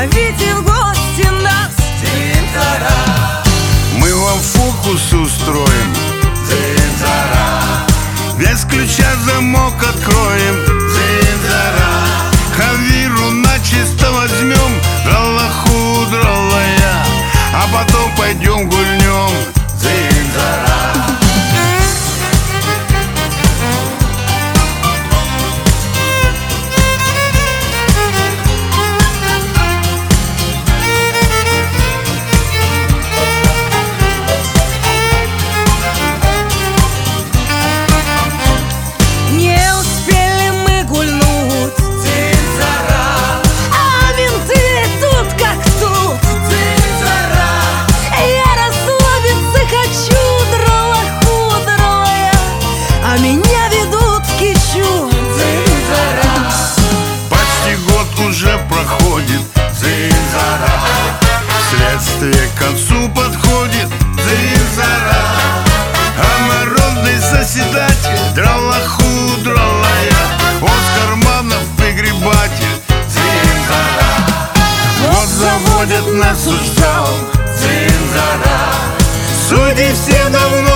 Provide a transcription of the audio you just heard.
зовите в гости нас. Дзынь-дзара. Мы вам фокус устроим. Дзынь-дзара. Без ключа замок откроем. Дзынь-дзара. Хавиру начисто возьмем. Дралаху, дралая. А потом пойдем гульнем. Дзынь-дзара. Не успели мы гульнуть, Дзынь-дзара. а винты тут как тут. Дзынь-дзара. Я расслабиться хочу, дралаху, дралая, а меня ведут в кищу. Дзынь-дзара. Почти год уже проходит. Дзынь-дзара. Следствие к концу подходит. Дзынь-дзара. А народный заседатель дралаху, дралая. Он с карманов выгребатель. Дзынь-дзара. Вот заводят нас в зал. Дзынь-дзара. Судьи все давно